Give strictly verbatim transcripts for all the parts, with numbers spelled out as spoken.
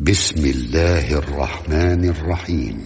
بسم الله الرحمن الرحيم.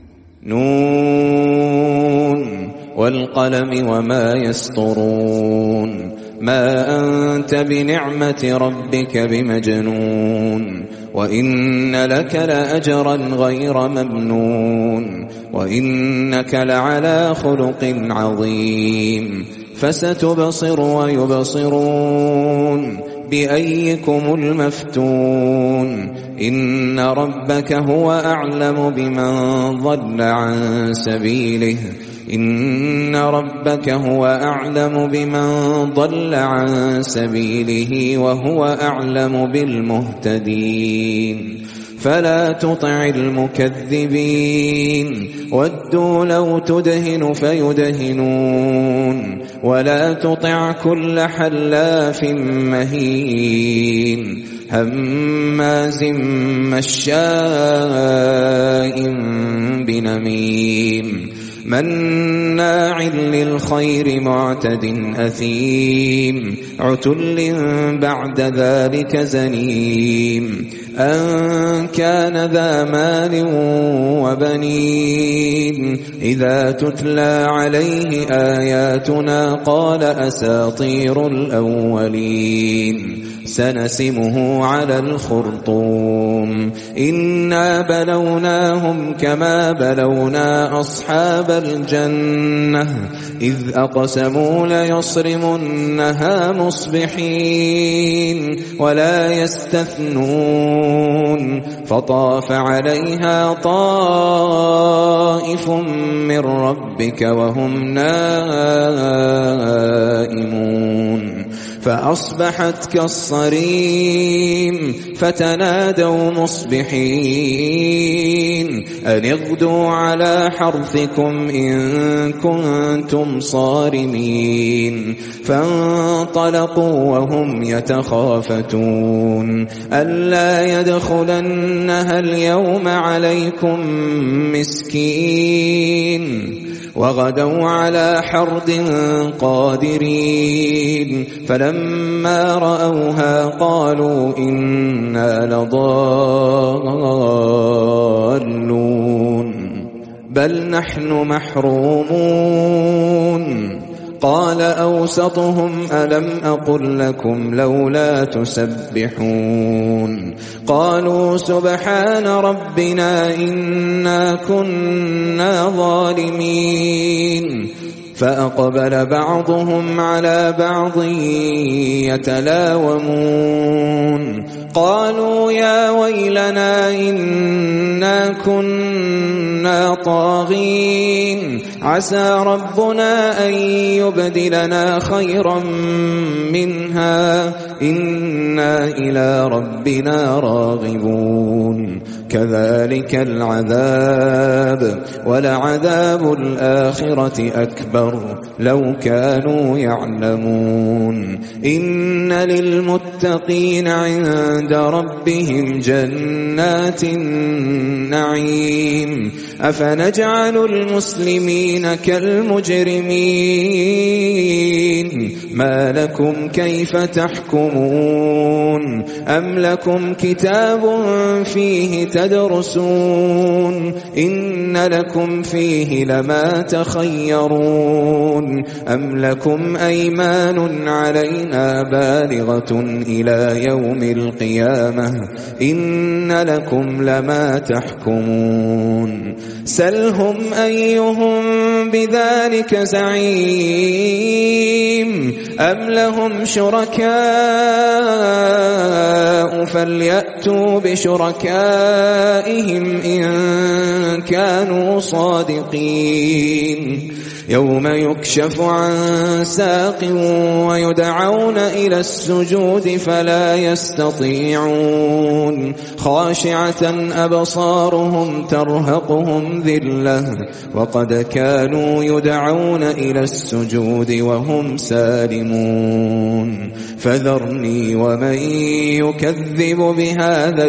نون والقلم وما يسطرون ما أنت بنعمة ربك بمجنون وإن لك لأجرا غير ممنون وإنك لعلى خلق عظيم فستبصر ويبصرون بأيكم المفتون إن ربك هو أعلم بمن ضل عن سبيله إن ربك هو أعلم بمن ضل عن سبيله وهو أعلم بالمهتدين فلا تطع المكذبين ودوا لو تدهن فيدهنون ولا تطع كل حلاف مهين هماز مشاء بنميم مناع للخير معتد أثيم عتل بعد ذلك زنيم أن كان ذا مال وبنين إذا تتلى عليه آياتنا قال أساطير الأولين سنسمه على الخرطوم إنا بلوناهم كما بلونا أصحاب الجنة إذ أقسموا ليصرمنها مصبحين ولا يستثنون فطاف عليها طائف من ربك وهم نائمون فأصبحت كالصريم فتنادوا مصبحين أن اغدوا على حرثكم إن كنتم صارمين فانطلقوا وهم يتخافتون ألا يدخلنها اليوم عليكم مسكين وغدوا على حرد قادرين فلما رأوها قالوا إنا لضالون بل نحن محرومون قال أوسطهم ألم أقل لكم لولا تسبحون قالوا سبحان ربنا إنا كنا ظالمين فأقبل بعضهم على بعض يتلاومون قالوا يا ويلنا إنا كنا طاغين عسى ربنا أن يبدلنا خيرا منها إنا إلى ربنا راغبون كذلك العذاب ولعذاب الآخرة أكبر لو كانوا يعلمون إن للمتقين عند ربهم جنات النعيم أفنجعل المسلمين كالمجرمين ما لكم كيف تحكمون أم لكم كتاب فيه تدرسون إن لكم فيه لما تخيرون أم لكم أيمان علينا بالغة إلى يوم القيامة إن لكم لما تحكمون سلهم أيهم بذلك زعيم أم لهم شركاء فليأتوا بشركائهم إن كانوا صادقين يوم يكشف عن ساق ويدعون إلى السجود فلا يستطيعون خاشعة أبصارهم ترهقهم ذلة وقد كانوا يدعون إلى السجود وهم سالمون فذرني ومن يكذب بهذا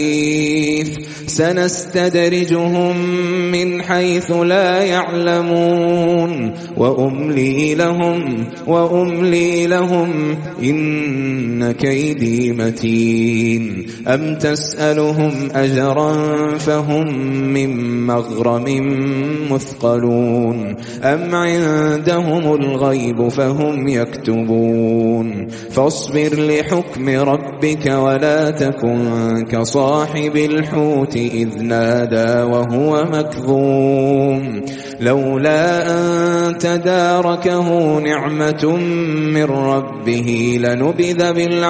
الحديث سنستدرجهم من حيث لا يعلمون يعلمون وأملي لهم وأملي لهم إن كيدي متين أم تسألهم أجرا فهم من مغرم مثقلون أم عندهم الغيب فهم يكتبون فاصبر لحكم ربك ولا تكن كصاحب الحوت إذ نادى وهو مكظوم لولا أن تداركه نعمة من ربه لنبذ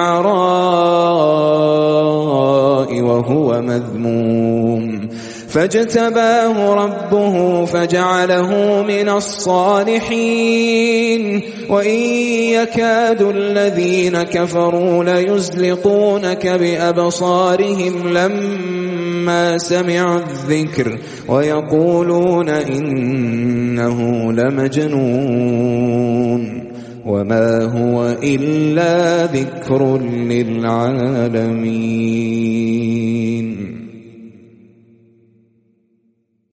بالعراء وهو مذموم فاجتباه ربه فجعله من الصالحين وإن يكاد الذين كفروا ليزلقونك بأبصارهم لما سمعوا الذكر ويقولون إنه لمجنون وما هو إلا ذكر للعالمين.